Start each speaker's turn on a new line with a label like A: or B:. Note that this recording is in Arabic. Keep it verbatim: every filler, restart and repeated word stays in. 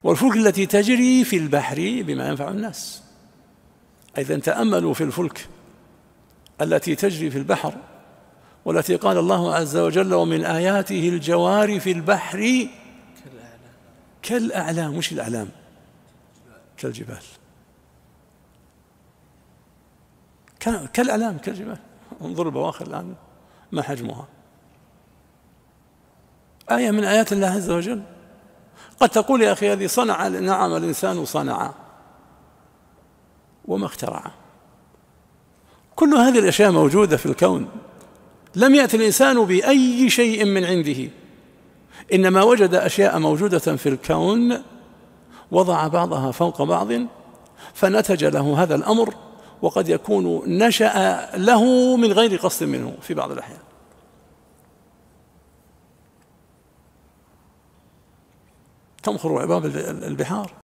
A: والفلك التي تجري في البحر بما ينفع الناس. إذا تأملوا في الفلك التي تجري في البحر، والتي قال الله عز وجل ومن آياته الجوار في البحر كالأعلام، مش الأعلام، كالجبال، كالأعلام كالجبال. انظروا البواخر الآن ما حجمها. آية من آيات الله عز وجل. قد تقول يا أخي هذه صنع، نعم الإنسان صنع وما اخترع. كل هذه الأشياء موجودة في الكون، لم يأتي الإنسان بأي شيء من عنده، إنما وجد أشياء موجودة في الكون وضع بعضها فوق بعض فنتج له هذا الأمر، وقد يكون نشأ له من غير قصد منه في بعض الأحيان. تمخر عباب البحار